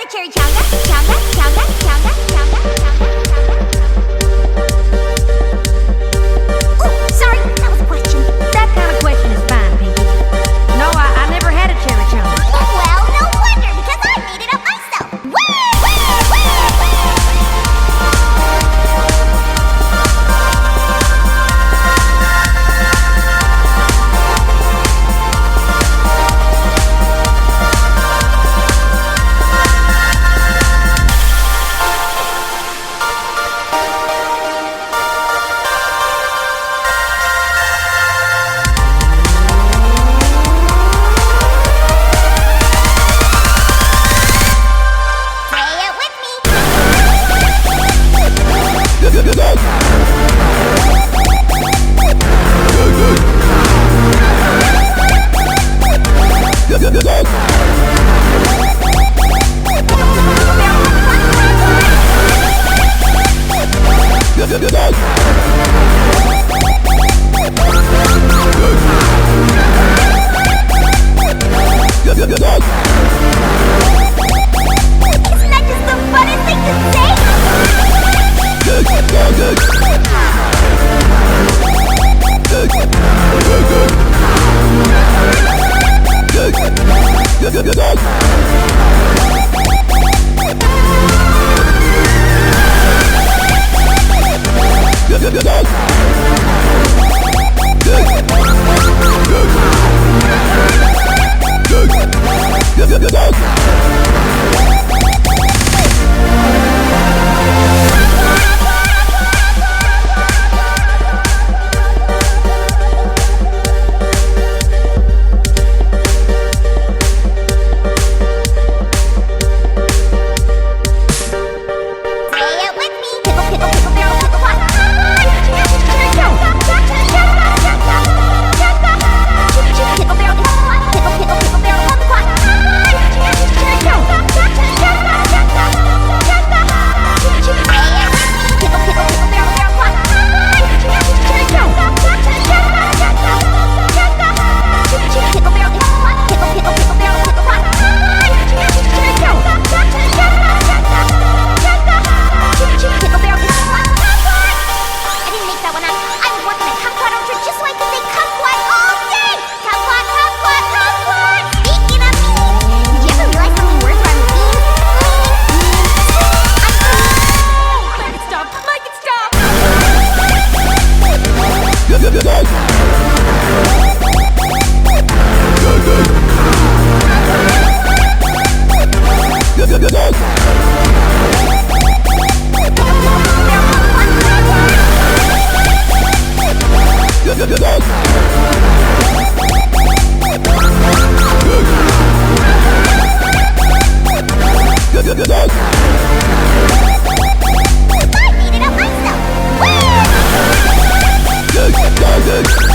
a cherry chowder, chowder, chowder, chowder, chowder, chowder, chowder. Ooh, sorry, that was a question. That kind of question is fine, Pinky. No, I never had a cherry chowder. Well, no wonder, because I made it up myself. Woo, woo, woo, woo. I made it up myself. Woo!